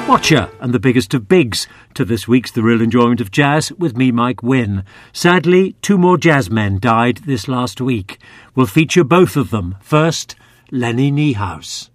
Watcher and the biggest of bigs to this week's The Real Enjoyment of Jazz with me, Mike Wynne. Sadly, 2 more jazz men died this last week. We'll feature both of them. First, Lenny Niehaus.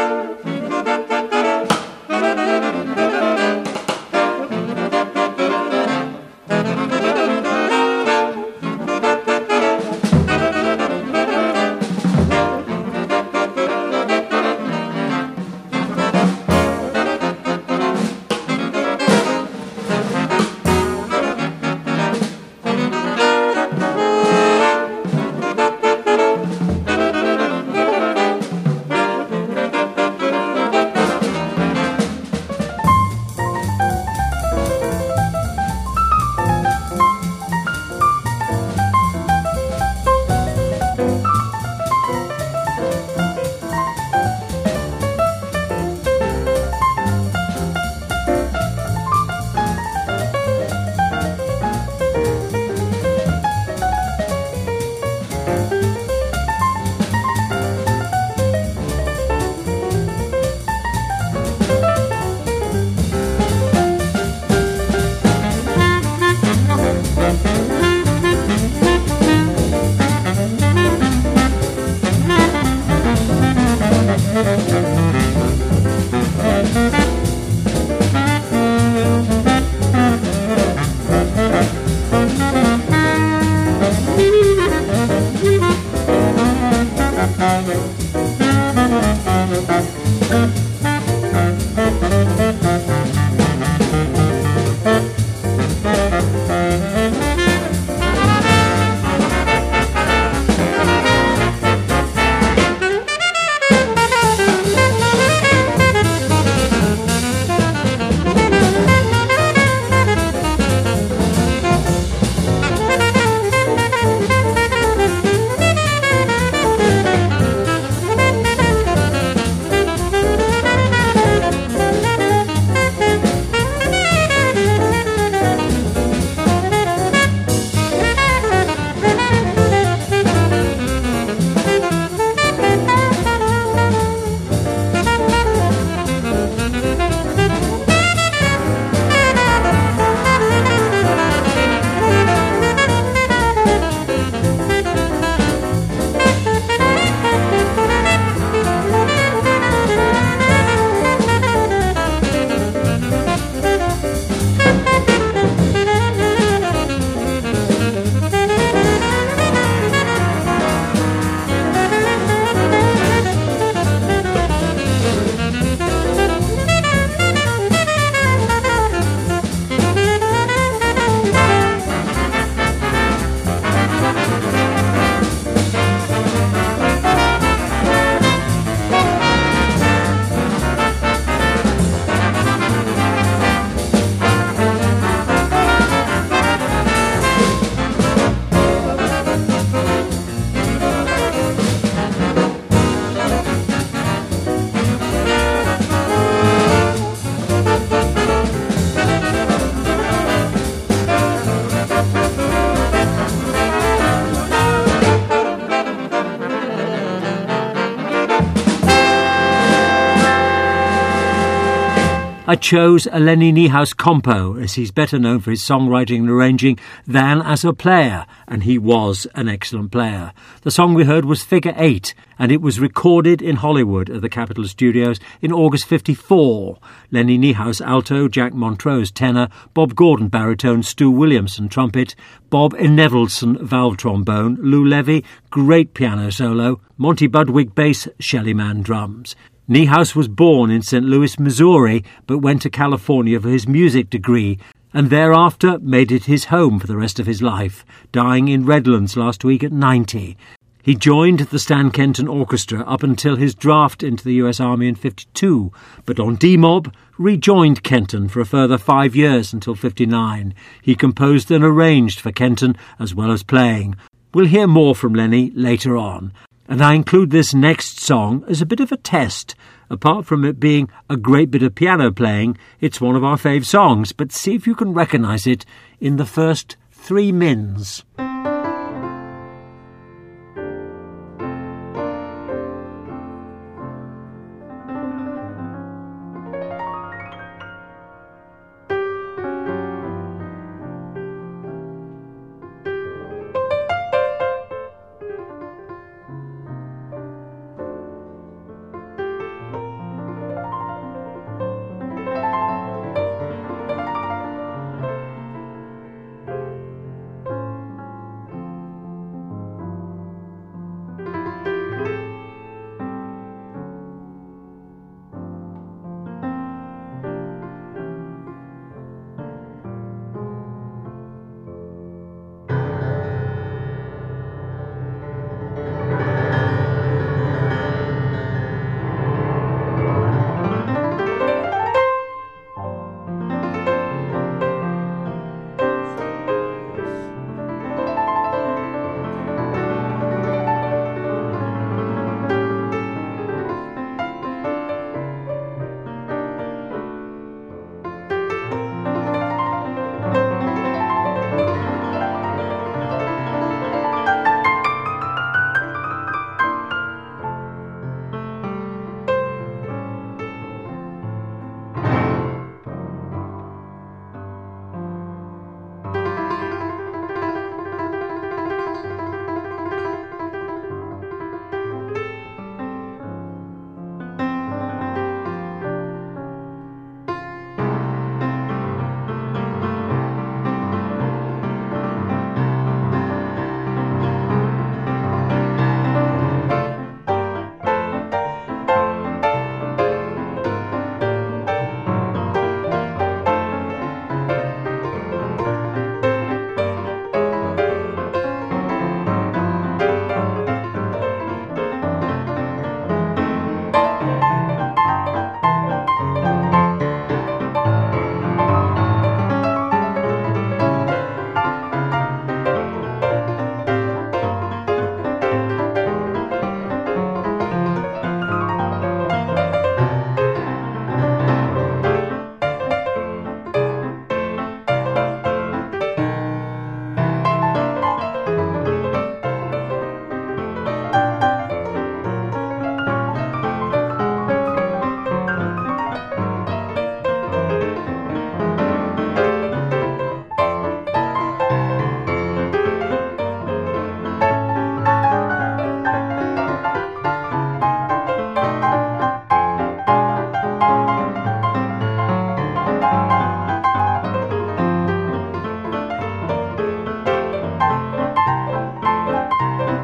I chose a Lenny Niehaus compo, as he's better known for his songwriting and arranging than as a player, and he was an excellent player. The song we heard was Figure 8, and it was recorded in Hollywood at the Capitol Studios in August '54. Lenny Niehaus alto, Jack Montrose tenor, Bob Gordon baritone, Stu Williamson trumpet, Bob Enevelson valve trombone, Lou Levy great piano solo, Monty Budwig bass, Shelly Manne drums. Niehaus was born in St. Louis, Missouri, but went to California for his music degree and thereafter made it his home for the rest of his life, dying in Redlands last week at 90. He joined the Stan Kenton Orchestra up until his draft into the US Army in '52, but on D-Mob rejoined Kenton for a further 5 years until '59. He composed and arranged for Kenton as well as playing. We'll hear more from Lenny later on. And I include this next song as a bit of a test. Apart from it being a great bit of piano playing, it's one of our fave songs, but see if you can recognise it in the first 3 mins.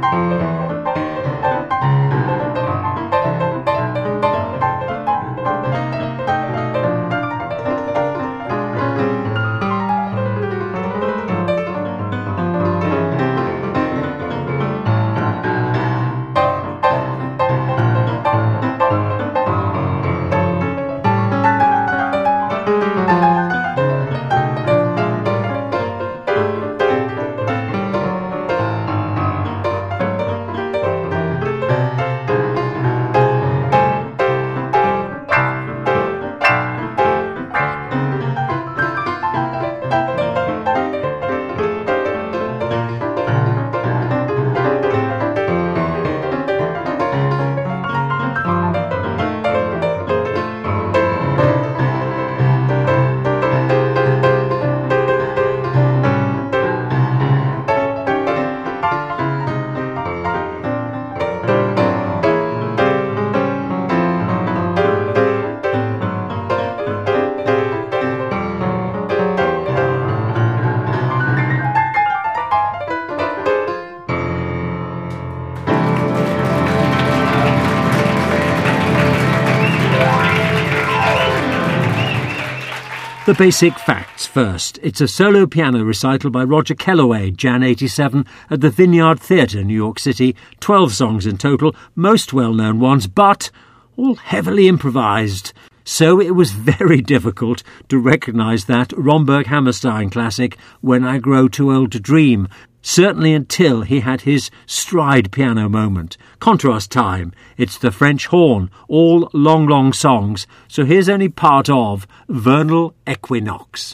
The basic facts first. It's a solo piano recital by Roger Kellaway, Jan 87, at the Vineyard Theatre, New York City. 12 songs in total, most well-known ones, but all heavily improvised. So it was very difficult to recognise that Romberg Hammerstein classic, When I Grow Too Old to Dream, certainly until he had his stride piano moment. Contrast time. It's the French horn, all long, long songs. So here's only part of Vernal Equinox.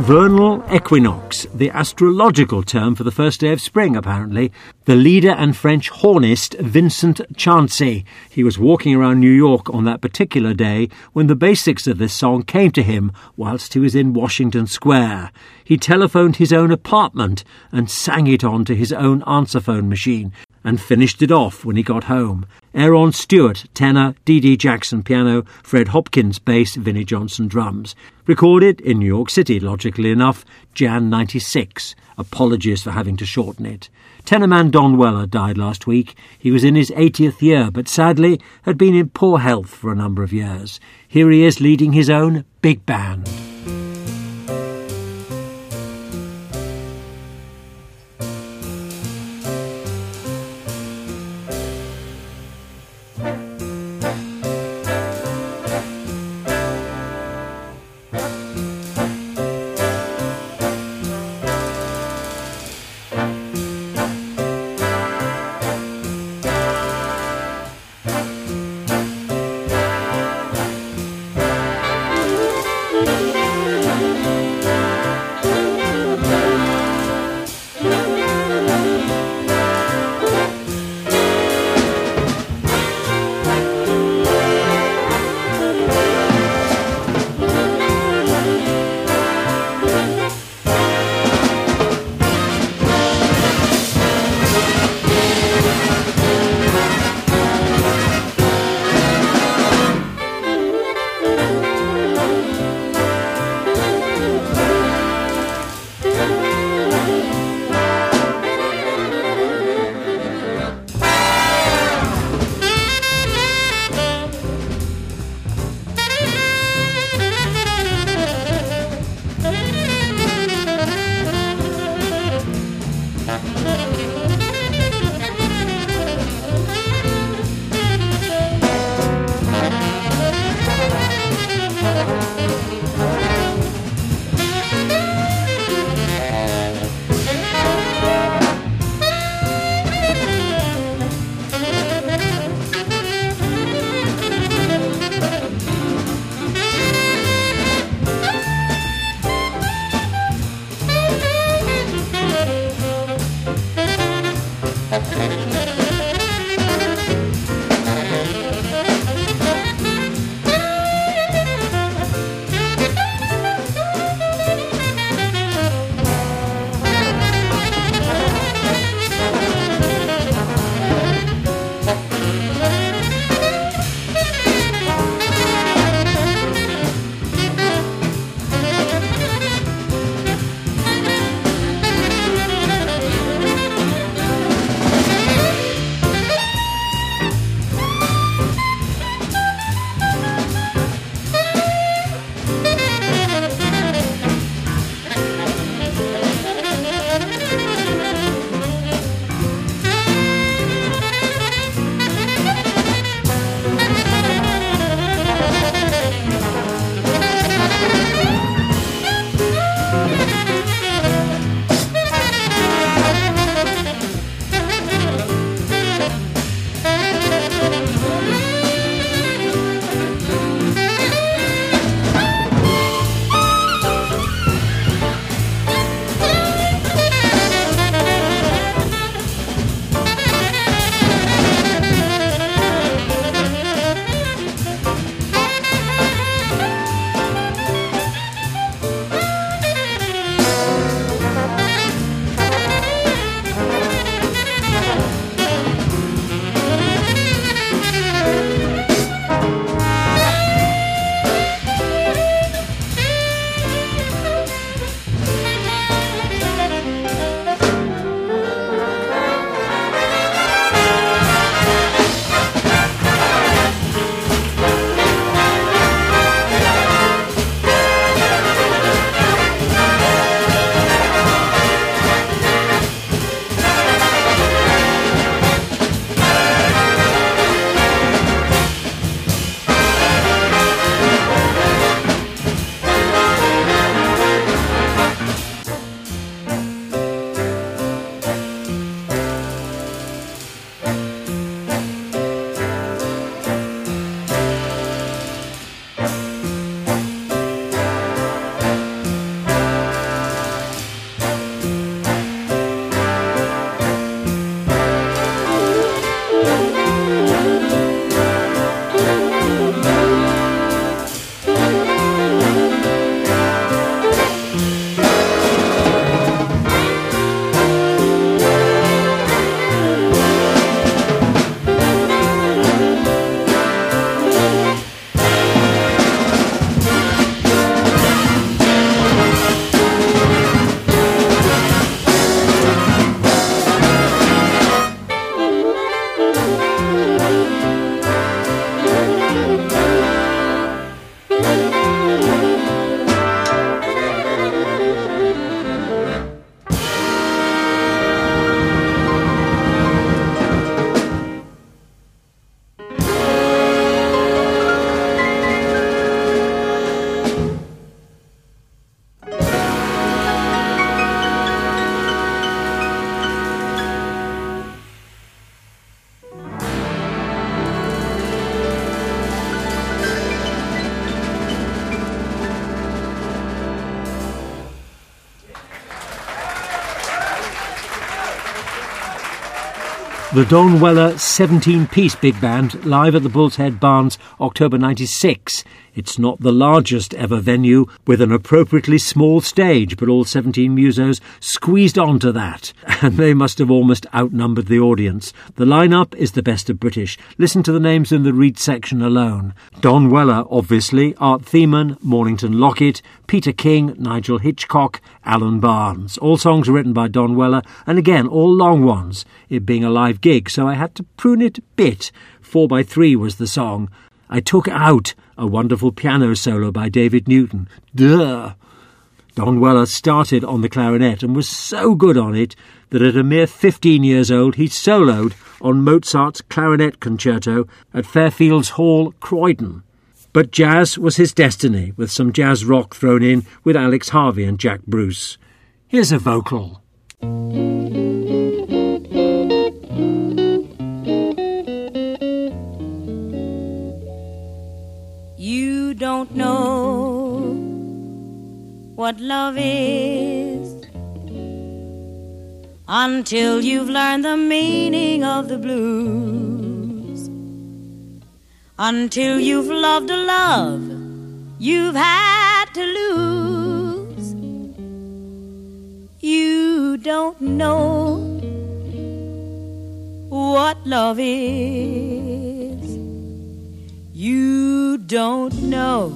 Vernal equinox, the astrological term for the first day of spring, apparently. The leader and French hornist Vincent Chancy. He was walking around New York on that particular day when the basics of this song came to him whilst he was in Washington Square. He telephoned his own apartment and sang it on to his own answer phone machine and finished it off when he got home. Aaron Stewart, tenor, D.D. Jackson, piano, Fred Hopkins, bass, Vinnie Johnson, drums. Recorded in New York City, logically enough, Jan 96. Apologies for having to shorten it. Tenorman Don Weller died last week. He was in his 80th year, but sadly had been in poor health for a number of years. Here he is leading his own big band. Thank you. The Don Weller 17-piece big band live at the Bull's Head Barns, October 96. It's not the largest ever venue with an appropriately small stage, but all 17 musos squeezed onto that, and they must have almost outnumbered the audience. The lineup is the best of British. Listen to the names in the reed section alone. Don Weller, obviously, Art Thiemann, Mornington Lockett, Peter King, Nigel Hitchcock, Alan Barnes. All songs are written by Don Weller, and again, all long ones, it being a live gig, so I had to prune it a bit. 4x3 was the song. I took out a wonderful piano solo by David Newton. Duh! Don Weller started on the clarinet and was so good on it that at a mere 15 years old he soloed on Mozart's clarinet concerto at Fairfields Hall, Croydon. But jazz was his destiny, with some jazz rock thrown in with Alex Harvey and Jack Bruce. Here's a vocal. You don't know what love is until you've learned the meaning of the blues, until you've loved a love you've had to lose. You don't know what love is. You don't know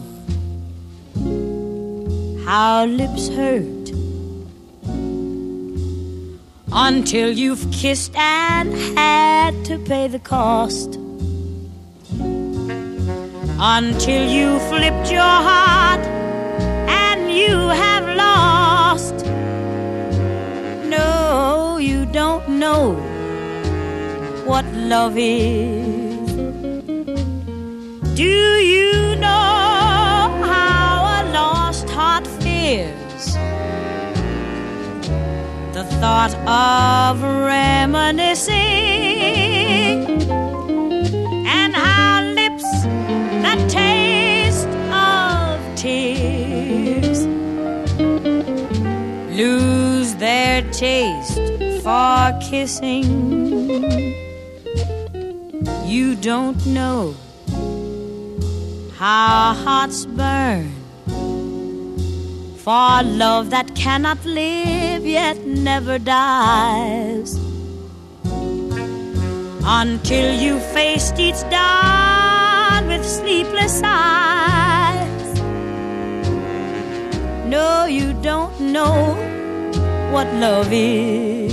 how lips hurt until you've kissed and had to pay the cost, until you flipped your heart and you have lost. No, you don't know what love is. Do you know how a lost heart fears the thought of reminiscing, and how lips that taste of tears lose their taste for kissing? You don't know how hearts burn for love that cannot live yet never dies, until you faced each dawn with sleepless eyes. No, you don't know what love is.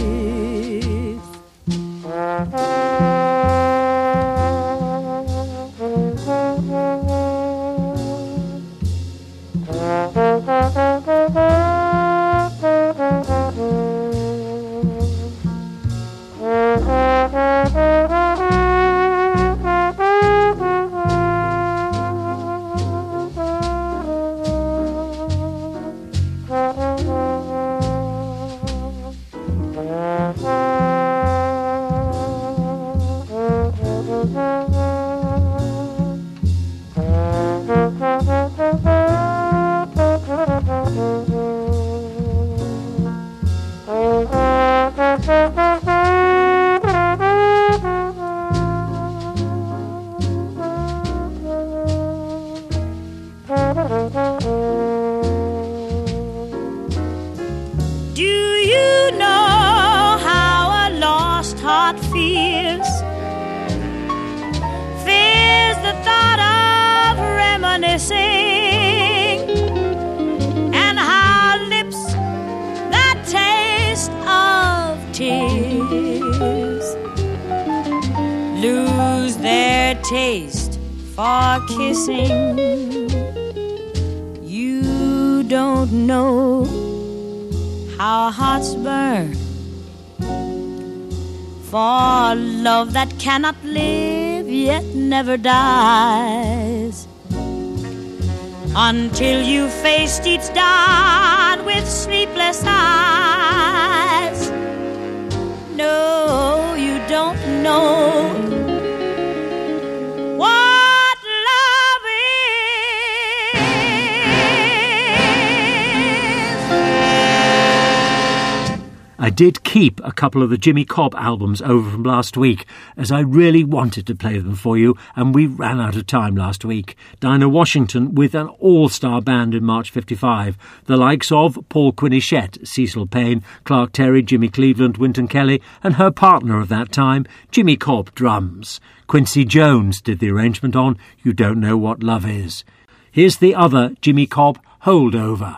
And how lips that taste of tears lose their taste for kissing. You don't know how hearts burn for love that cannot live yet never dies, until you faced each dawn with sleepless eyes. No, you don't know what love is. A I did keep a couple of the Jimmy Cobb albums over from last week, as I really wanted to play them for you, and we ran out of time last week. Dinah Washington with an all-star band in March '55, the likes of Paul Quinichette, Cecil Payne, Clark Terry, Jimmy Cleveland, Wynton Kelly, and her partner of that time, Jimmy Cobb, drums. Quincy Jones did the arrangement on You Don't Know What Love Is. Here's the other Jimmy Cobb holdover.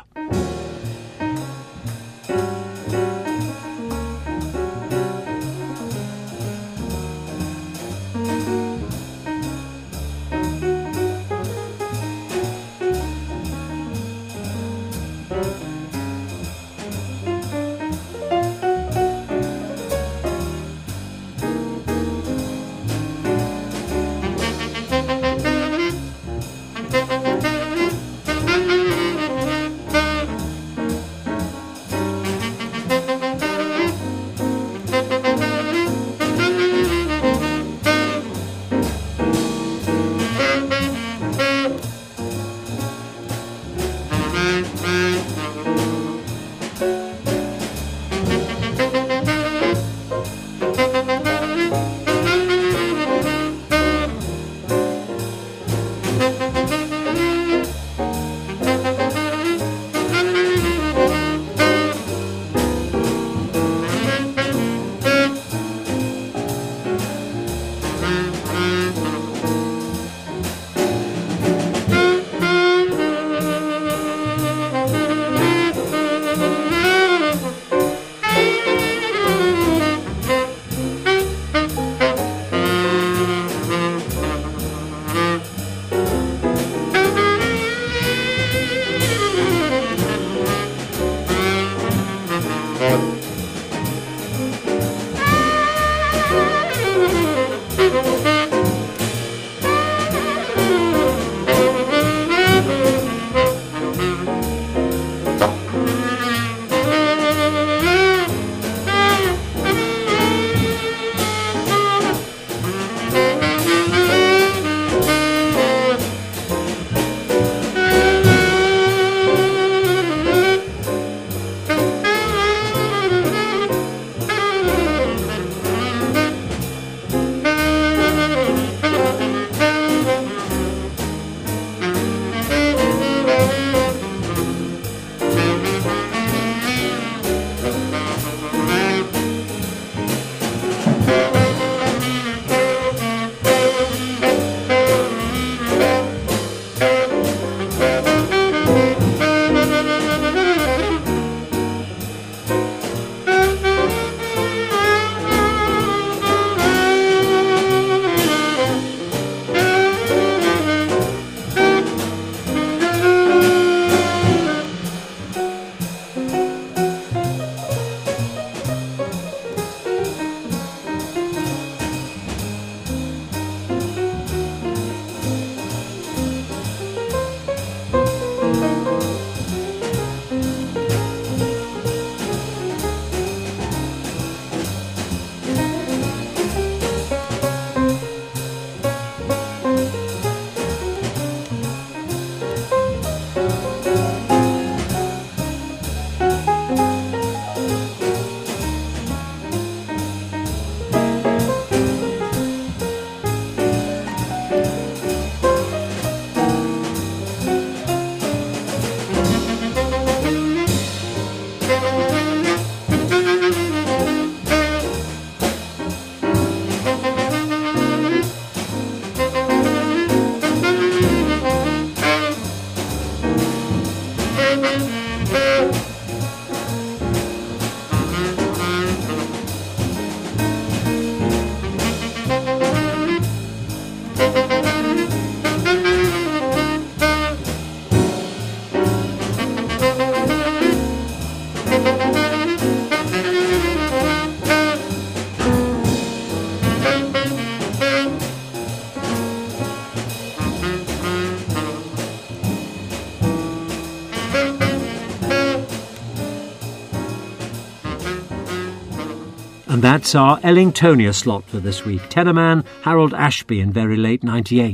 And that's our Ellingtonia slot for this week. Tenorman Harold Ashby in very late '98.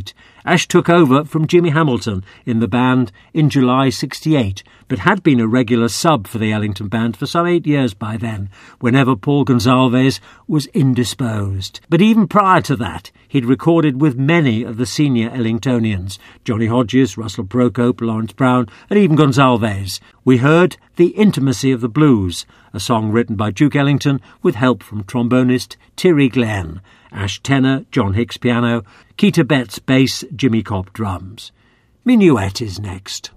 Ash took over from Jimmy Hamilton in the band in July '68, but had been a regular sub for the Ellington band for some 8 years by then, whenever Paul Gonsalves was indisposed. But even prior to that, he'd recorded with many of the senior Ellingtonians, Johnny Hodges, Russell Procope, Lawrence Brown, and even Gonsalves. We heard The Intimacy of the Blues, a song written by Duke Ellington with help from trombonist Terry Glenn, Ash tenor, John Hicks piano, Keita Betts bass, Jimmy Cobb drums. Minuet is next.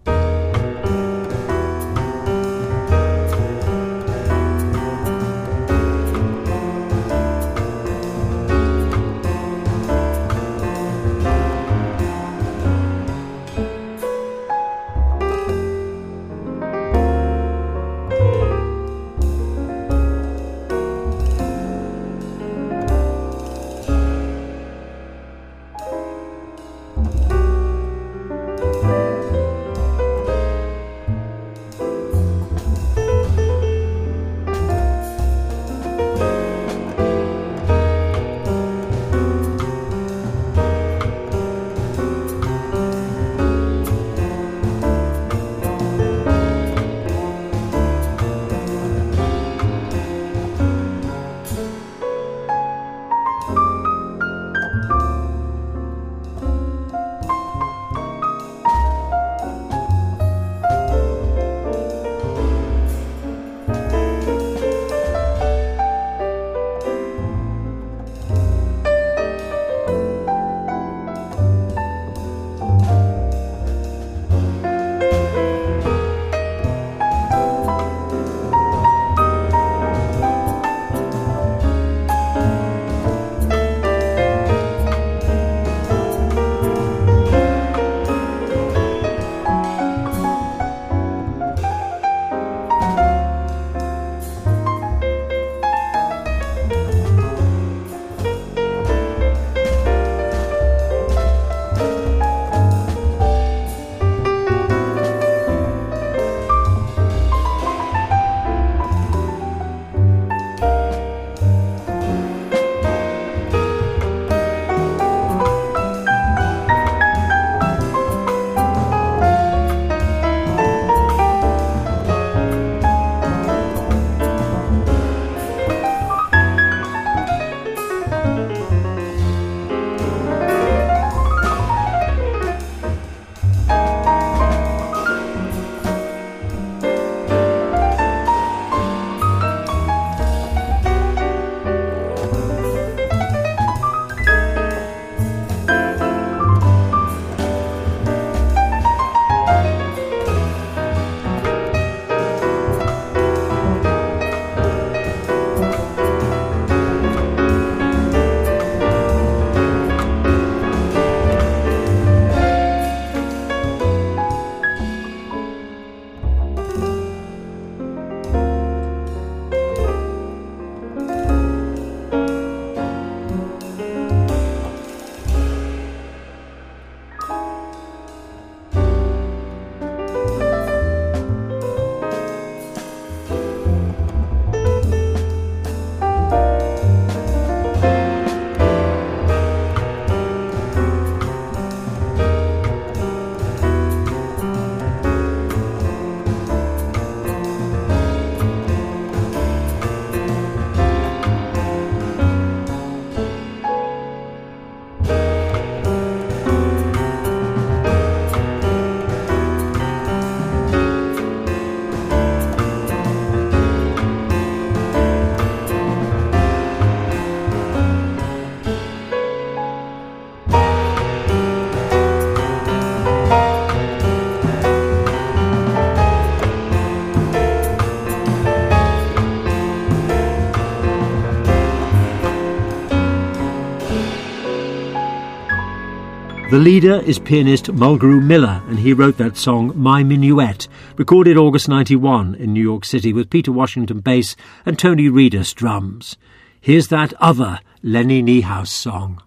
The leader is pianist Mulgrew Miller, and he wrote that song My Minuet, recorded August 91 in New York City with Peter Washington bass and Tony Reedus drums. Here's that other Lenny Niehaus song.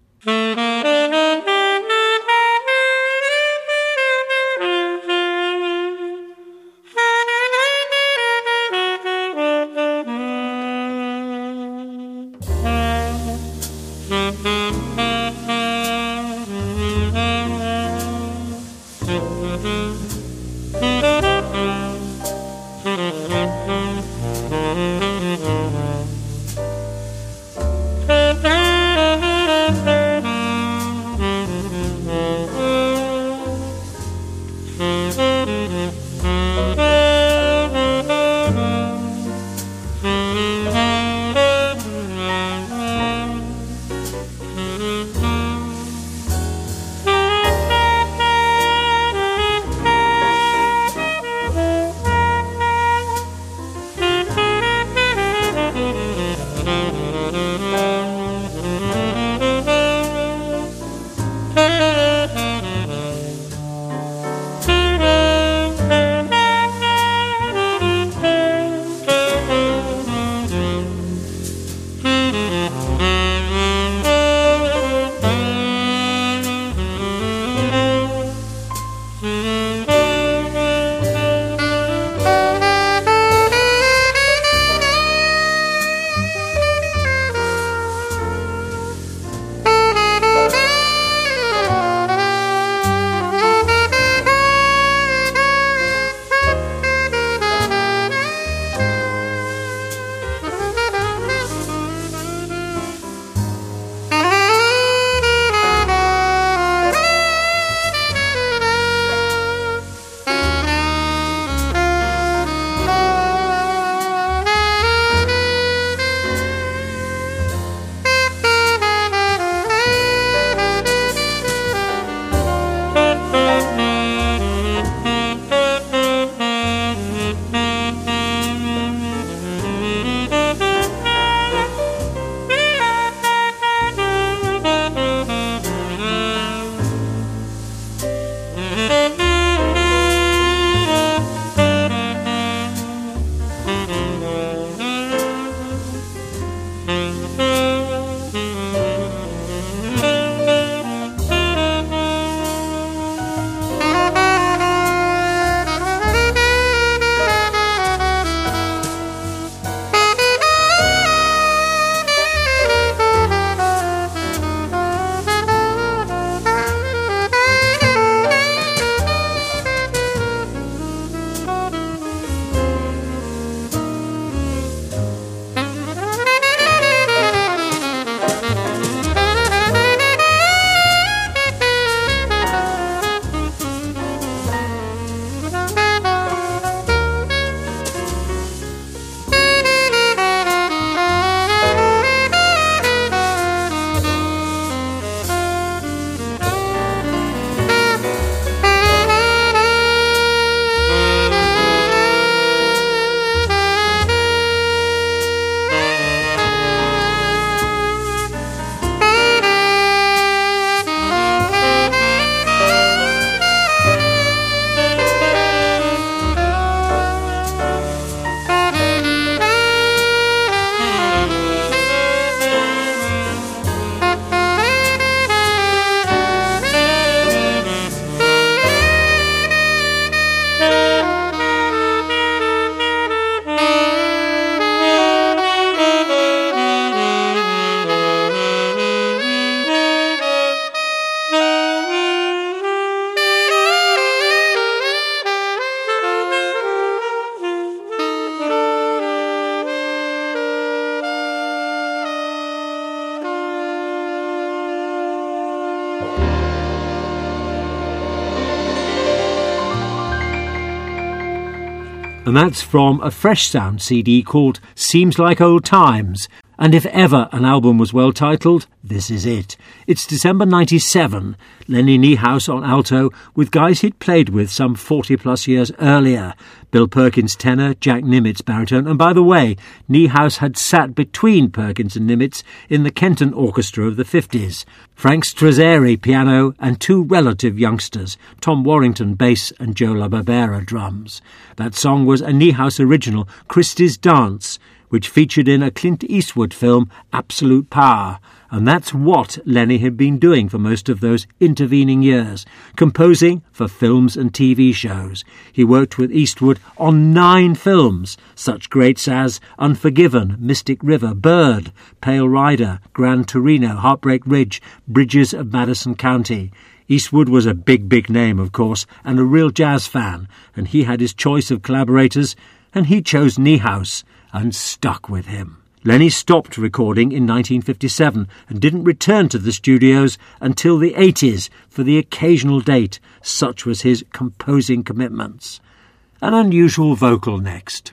And that's from a Fresh Sound CD called Seems Like Old Times. And if ever an album was well titled, this is it. It's December 97, Lenny Niehaus on alto with guys he'd played with some 40 plus years earlier. Bill Perkins tenor, Jack Nimitz baritone, and by the way, Niehaus had sat between Perkins and Nimitz in the Kenton Orchestra of the 50s. Frank Strazzeri piano and two relative youngsters, Tom Warrington bass and Joe LaBarbera drums. That song was a Niehaus original, Christie's Dance, which featured in a Clint Eastwood film, Absolute Power. And that's what Lenny had been doing for most of those intervening years, composing for films and TV shows. He worked with Eastwood on 9 films, such greats as Unforgiven, Mystic River, Bird, Pale Rider, Gran Torino, Heartbreak Ridge, Bridges of Madison County. Eastwood was a big name, of course, and a real jazz fan, and he had his choice of collaborators, and he chose Niehaus and stuck with him. Lenny stopped recording in 1957 and didn't return to the studios until the 80s for the occasional date. Such was his composing commitments. An unusual vocal next.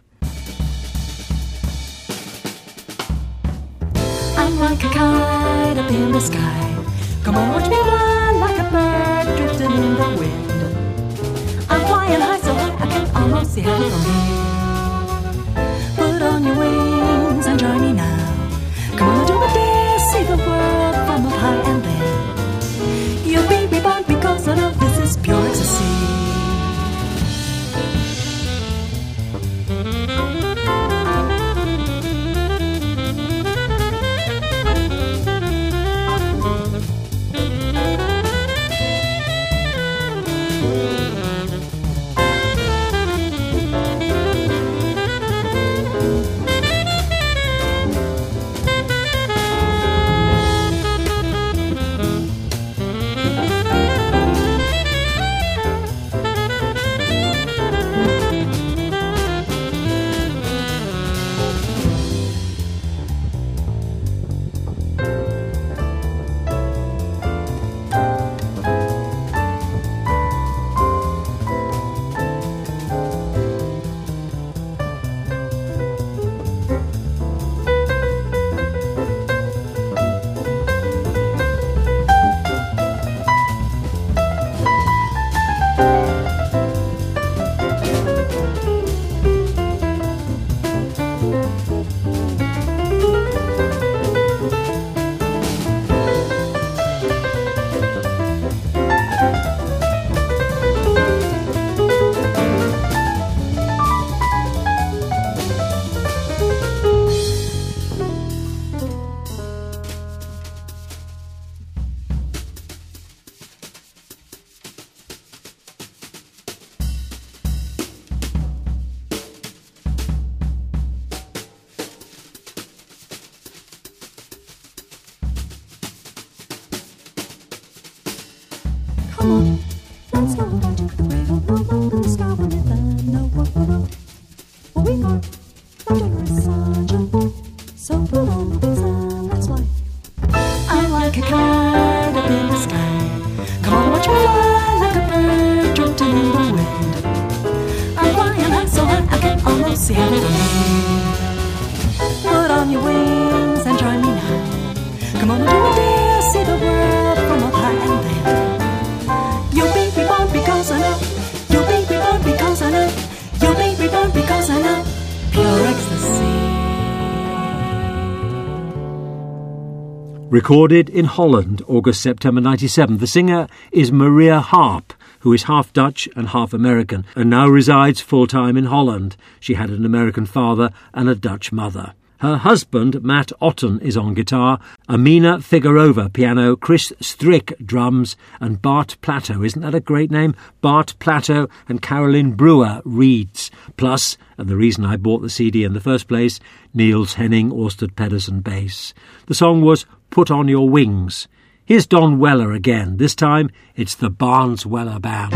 I'm like a kite up in the sky. Come on, watch me fly like a bird drifting in the wind. I'm flying high so high I can almost see heaven from here. Put on your wings and join me now. Come on, do a dare, see the world from up high and there. You'll be reborn because I know this is pure ecstasy. Come on, let's go down to the cradle, no open sky when it land, no whoa. Well, we are the generous sunshine, so put on the wings and let's fly. I'm like a kite up in the sky. Come on, watch me fly like a bird drifting in the wind. I'm flying high so high I can almost see heaven from here. Put on your wings and join me now. Come on, do a dare, see the world from up high and there. You'll be reborn because I know. You'll be reborn because I know. You'll be reborn because I know. Pure ecstasy. Recorded in Holland, August-September 97, the singer is Maria Harp, who is half Dutch and half American, and now resides full-time in Holland. She had an American father and a Dutch mother. Her husband, Matt Otten, is on guitar, Amina Figurova piano, Chris Strick drums, and Bart Plato, isn't that a great name? Bart Plato and Carolyn Brewer reeds. Plus, and the reason I bought the CD in the first place, Niels Henning Orsted Pedersen bass. The song was Put on Your Wings. Here's Don Weller again. This time, it's the Barnes Weller Band.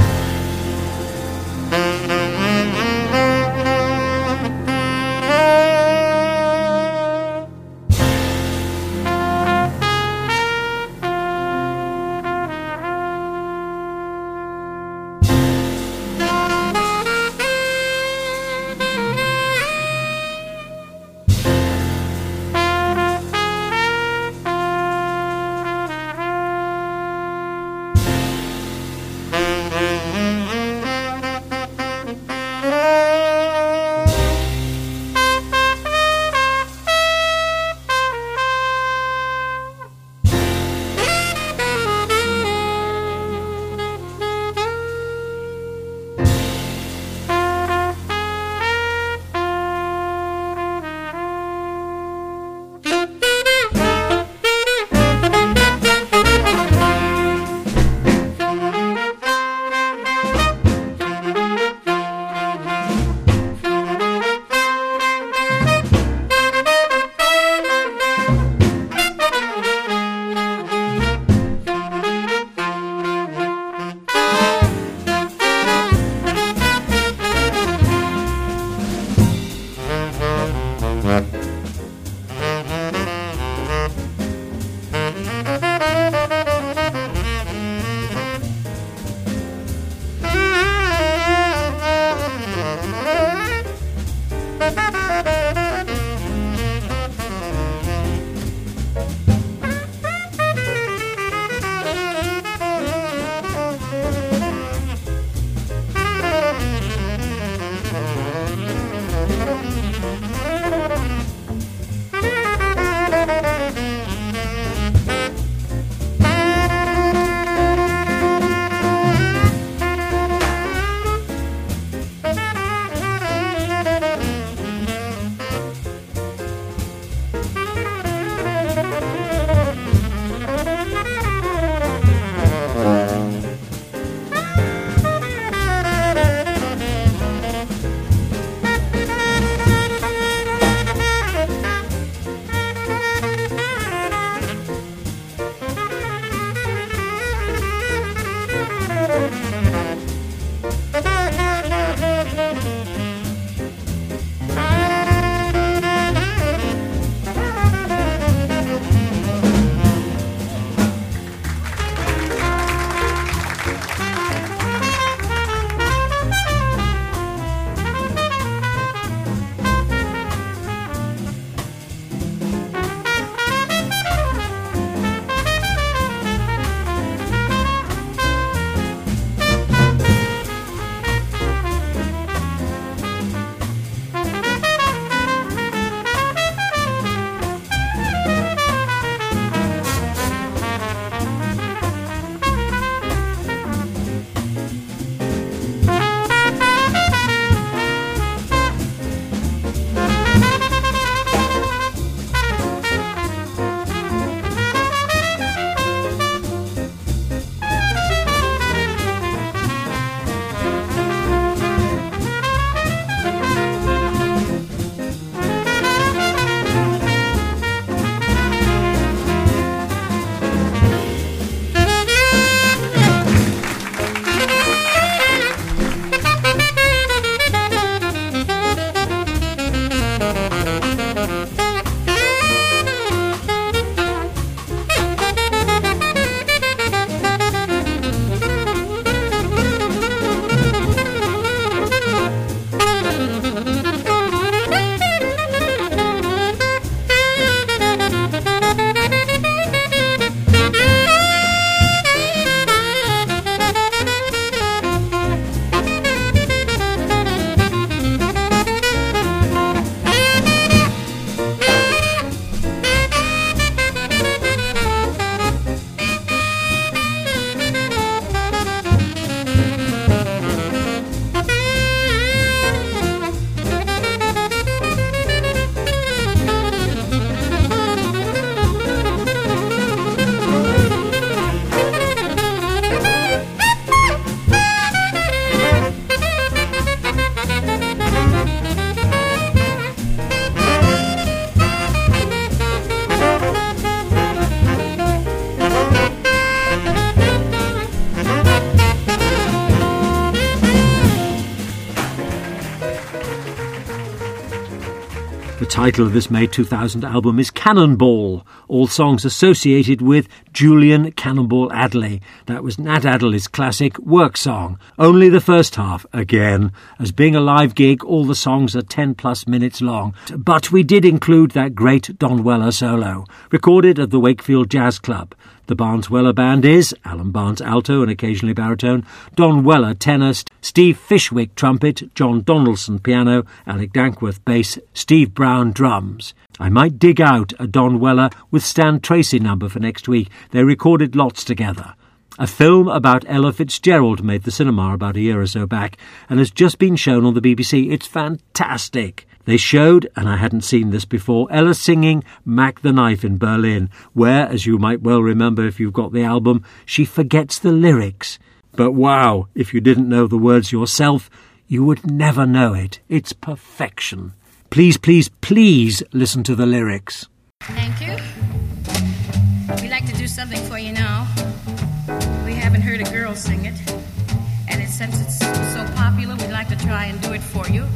title of this May 2000 album is Cannonball, all songs associated with Julian Cannonball Adderley. That was Nat Adderley's classic work song. Only the first half, again. As being a live gig, all the songs are 10 plus minutes long. But we did include that great Don Weller solo, recorded at the Wakefield Jazz Club. The Barnes Weller Band is Alan Barnes alto and occasionally baritone, Don Weller tenor, Steve Fishwick trumpet, John Donaldson piano, Alec Dankworth bass, Steve Brown drums. I might dig out a Don Weller with Stan Tracy number for next week. They recorded lots together. A film about Ella Fitzgerald made the cinema about a year or so back and has just been shown on the BBC. It's fantastic. They showed, and I hadn't seen this before, Ella singing Mac the Knife in Berlin, where, as you might well remember if you've got the album, she forgets the lyrics. But wow, if you didn't know the words yourself, you would never know it. It's perfection. Please, please, please listen to the lyrics. Thank you. We'd like to do something for you now. We haven't heard a girl sing it, and since it's so popular, we'd like to try and do it for you.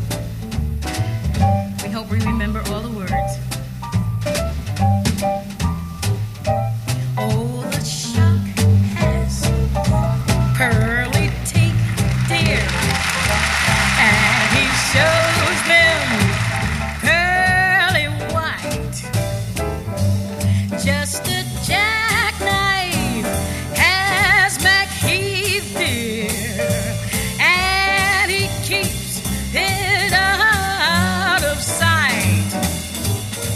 We hope we remember all the words. Oh, the shark has pearly teeth, dear, and he shows them pearly white. Just a jackknife has Macheath, dear, and he keeps it out of sight.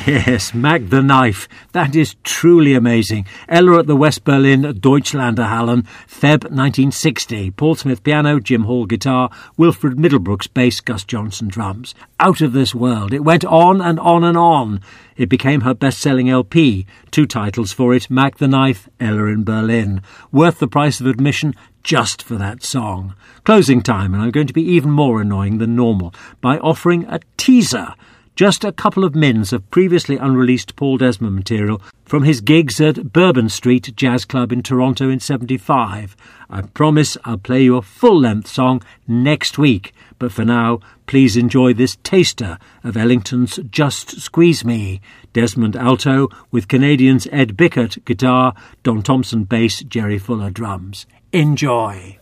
Yes, Mac the Knife. That is truly amazing. Ella at the West Berlin Deutschlanderhallen, Feb 1960. Paul Smith piano, Jim Hall guitar, Wilfred Middlebrooks bass, Gus Johnson drums. Out of this world. It went on and on and on. It became her best-selling LP. 2 titles for it, Mac the Knife, Ella in Berlin. Worth the price of admission just for that song. Closing time, and I'm going to be even more annoying than normal by offering a teaser. Just a couple of mins of previously unreleased Paul Desmond material from his gigs at Bourbon Street Jazz Club in Toronto in '75. I promise I'll play you a full-length song next week, but for now, please enjoy this taster of Ellington's Just Squeeze Me. Desmond alto with Canadians Ed Bickert guitar, Don Thompson bass, Jerry Fuller drums. Enjoy.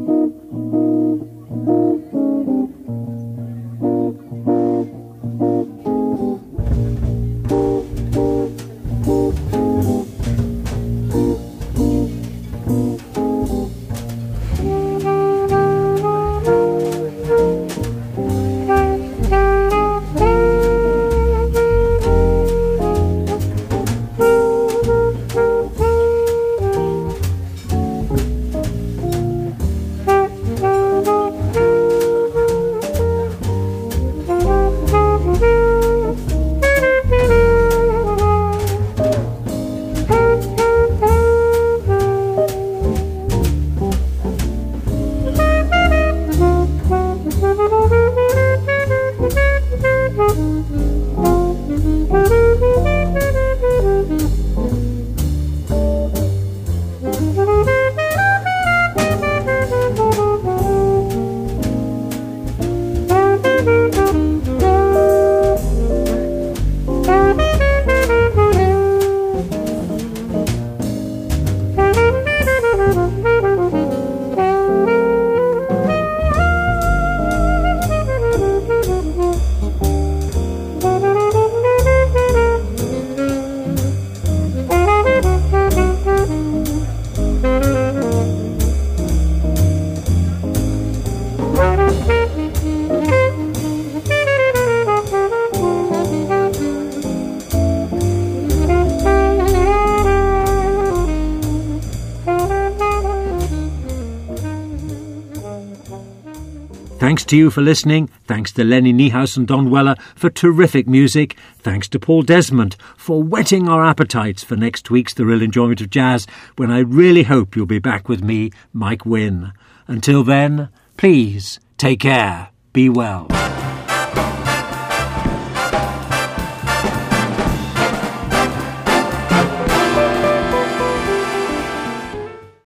Thanks to you for listening. Thanks to Lenny Niehaus and Don Weller for terrific music. Thanks to Paul Desmond for whetting our appetites for next week's The Real Enjoyment of Jazz, when I really hope you'll be back with me, Mike Wynne. Until then, please take care. Be well.